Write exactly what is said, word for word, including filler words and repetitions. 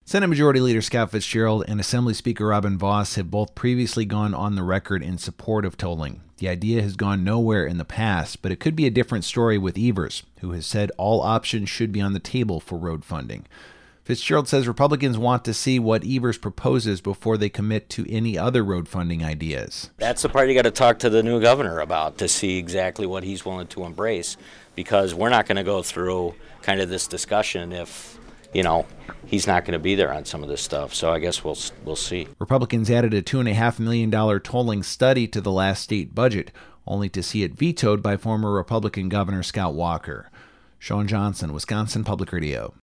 Senate Majority Leader Scott Fitzgerald and Assembly Speaker Robin Vos have both previously gone on the record in support of tolling. The idea has gone nowhere in the past, but it could be a different story with Evers, who has said all options should be on the table for road funding. Fitzgerald says Republicans want to see what Evers proposes before they commit to any other road funding ideas. That's the part you got to talk to the new governor about to see exactly what he's willing to embrace, because we're not going to go through kind of this discussion if, you know, he's not going to be there on some of this stuff. So I guess we'll we'll see. Republicans added a two point five million dollars tolling study to the last state budget, only to see it vetoed by former Republican Governor Scott Walker. Sean Johnson, Wisconsin Public Radio.